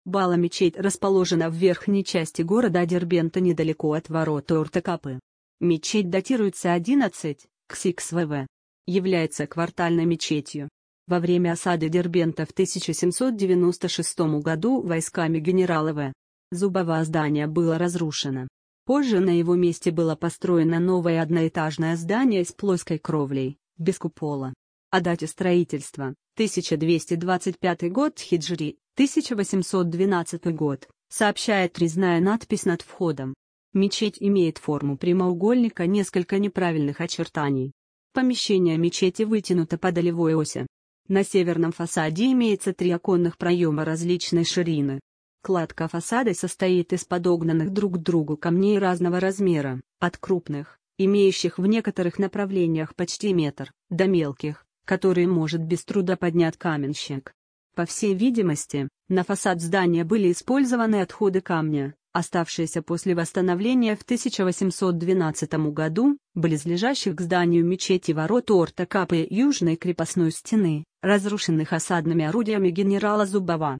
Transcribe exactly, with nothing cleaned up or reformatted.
Бала-мечеть расположена в верхней части города Дербента недалеко от ворот Орта-Капы. Мечеть датируется одиннадцатым веком. Является квартальной мечетью. Во время осады Дербента в тысяча семьсот девяносто шестом году войсками генерала В. Зубова здание было разрушено. Позже на его месте было построено новое одноэтажное здание с плоской кровлей, без купола. О дате строительства – тысяча двести двадцать пятый год хиджри, тысяча восемьсот двенадцатый год, сообщает резная надпись над входом. Мечеть имеет форму прямоугольника, несколько неправильных очертаний. Помещение мечети вытянуто по долевой оси. На северном фасаде имеется три оконных проема различной ширины. Кладка фасада состоит из подогнанных друг к другу камней разного размера, от крупных, имеющих в некоторых направлениях почти метр, до мелких, которые может без труда поднять каменщик. По всей видимости, на фасад здания были использованы отходы камня, оставшиеся после восстановления в тысяча восемьсот двенадцатом году, близлежащих к зданию мечети ворот Орта-Капы и южной крепостной стены, разрушенных осадными орудиями генерала Зубова.